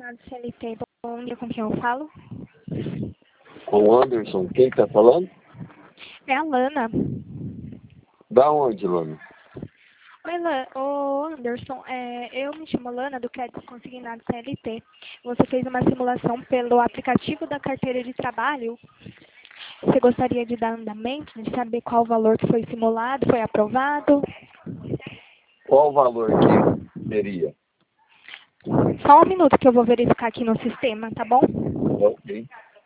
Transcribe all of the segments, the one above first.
consignado CLT. Bom dia, com quem eu falo? Com o Anderson. Quem tá falando? É a Lana. Da onde, Lana? Oi, Ô, Anderson, eu me chamo Lana, do Crédito Consignado CLT. Você fez uma simulação pelo aplicativo da carteira de trabalho. Você gostaria de dar andamento, de saber qual o valor que foi simulado, foi aprovado? Qual o valor que seria? Só um minuto que eu vou verificar aqui no sistema, tá bom? Ok.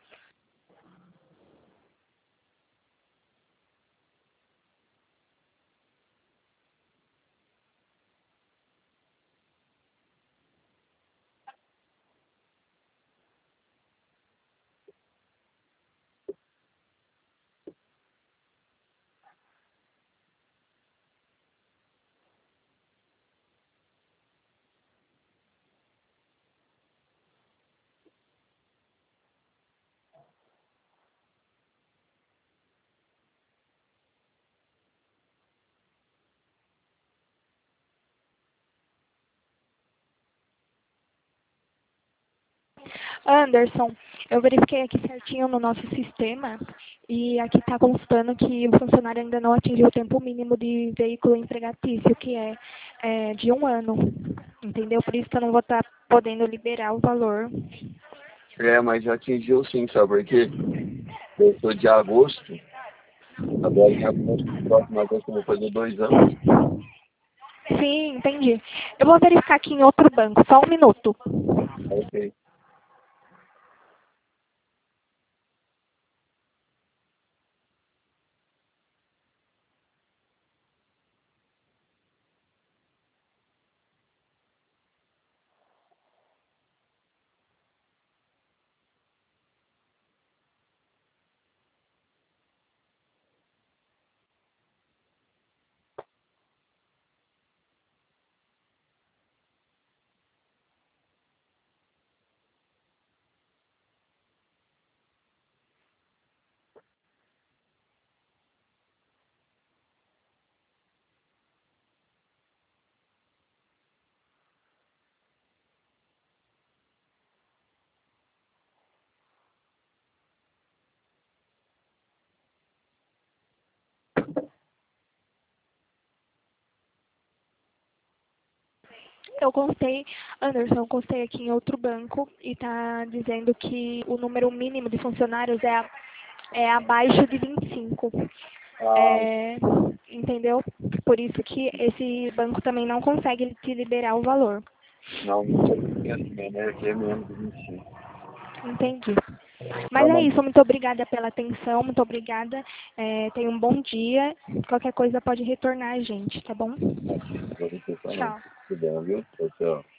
Anderson, eu verifiquei aqui certinho no nosso sistema e aqui está constando que o funcionário ainda não atingiu o tempo mínimo de veículo empregatício, que é de 1 ano, entendeu? Por isso que eu não vou estar podendo liberar o valor. Mas já atingiu sim, sabe por quê? Eu sou de agosto. Agora em agosto, próximo agosto eu vou fazer 2 anos. Sim, entendi. Eu vou verificar aqui em outro banco, só um minuto. Ok. Anderson, eu constei aqui em outro banco e está dizendo que o número mínimo de funcionários é abaixo de 25. Entendeu? Por isso que esse banco também não consegue te liberar o valor. Não, não sei se é assim, né? Aqui é menos de 25. Entendi. Tá, Mas é isso, muito obrigada pela atenção, muito obrigada. Tenha um bom dia. Qualquer coisa pode retornar a gente, tá bom? Imagina, pra você também. Tchau. Tudo bem, viu? Tchau, tchau.